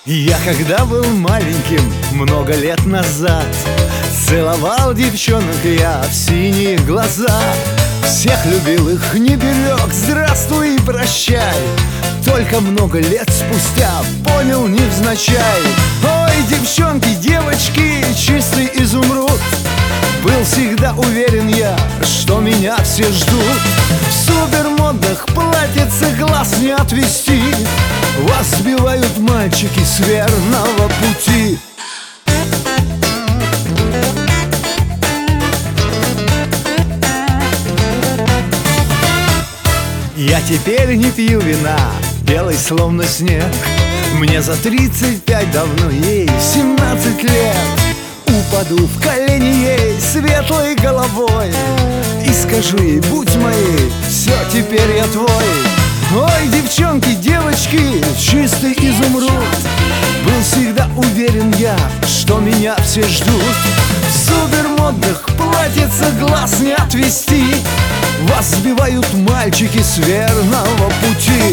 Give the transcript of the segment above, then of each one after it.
Я когда был маленьким, много лет назад, целовал девчонок я в синие глаза. Всех любил, их не берег, здравствуй и прощай. Только много лет спустя понял невзначай. Ой, девчонки, девочки, чистый изумруд. Был всегда уверен я, что меня все ждут. В супермодных платьицах глаз не отвести. Вас сбивают мальчики с верного пути. Я теперь не пью вина, белый словно снег. Мне за 35 давно, ей 17 лет. Упаду в колени ей светлой головой и скажу ей: будь моей, все, теперь я твой. Ой, девчонки, девочки, чистый изумруд. Был всегда уверен я, что меня все ждут. В супермодных платьицах глаз не отвести. Вас сбивают мальчики с верного пути.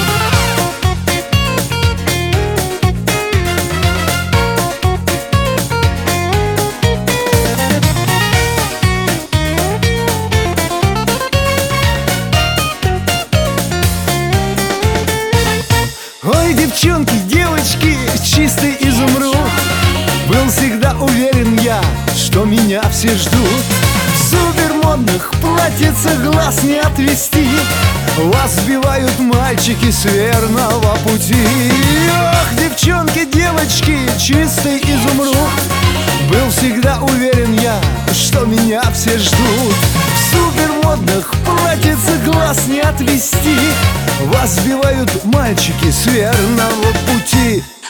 Ой, девчонки, девочки, чистый изумруд. Был всегда уверен я, что меня все ждут. В супермодных платьицах глаз не отвести. Вас сбивают мальчики с верного пути. Ох, девчонки, девочки, чистый изумруд. Был всегда уверен я, что меня все ждут. В супермодных платьицах глаз не отвести. Вас сбивают мальчики с верного пути.